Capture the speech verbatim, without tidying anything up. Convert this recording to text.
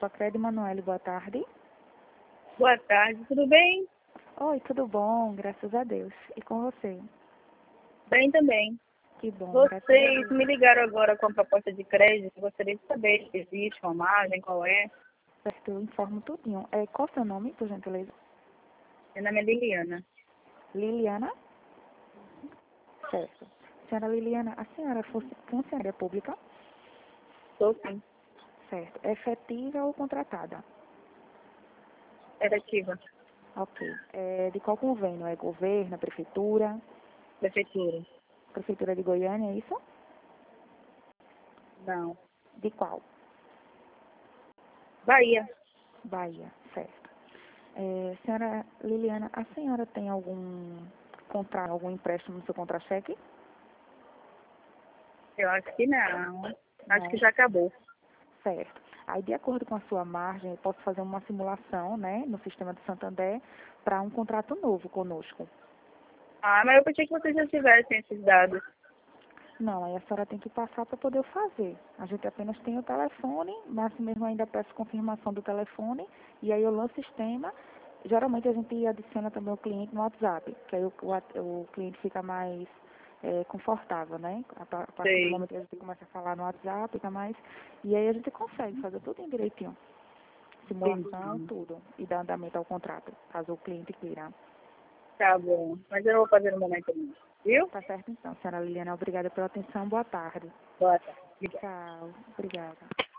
Grupo Acred, Manoel, boa tarde. Boa tarde, tudo bem? Oi, tudo bom? Graças a Deus. E com você? Bem também. Que bom, graças a Vocês Deus. me ligaram agora com a proposta de crédito. Gostaria de saber se existe uma margem, qual é. Certo, eu informo tudinho. É, qual o seu nome, por gentileza? Meu nome é Liliana. Liliana? Certo. Senhora Liliana, a senhora é fun- funcionária pública? Estou sim. Certo. É efetiva ou contratada? Efetiva. Ok. É, de qual convênio? É governo, prefeitura? Prefeitura. Prefeitura de Goiânia, é isso? Não. De qual? Bahia. Bahia, certo. É, senhora Liliana, a senhora tem algum contrato, algum empréstimo no seu contra-cheque? Eu acho que não. Acho que Não. já acabou. Certo. Aí, de acordo com a sua margem, eu posso fazer uma simulação, né, no sistema do Santander, para um contrato novo conosco. Ah, mas eu pensei que vocês já tivessem esses dados. Não, aí a senhora tem que passar para poder fazer. A gente apenas tem o telefone, mas mesmo ainda peço confirmação do telefone, e aí eu lanço o sistema. Geralmente a gente adiciona também o cliente no WhatsApp, que aí o, o, o cliente fica mais é, confortável, né? A, pa- a partir do Sei. momento que a gente começa a falar no WhatsApp, fica mais. E aí a gente consegue fazer tudo em direitinho. Simulação, Entendi. tudo. E dar andamento ao contrato, caso o cliente queira. Tá bom. Mas eu vou fazer no momento mesmo. Viu? Tá certo então, senhora Liliana. Obrigada pela atenção. Boa tarde. Boa tarde. Obrigada. Tchau. Obrigada.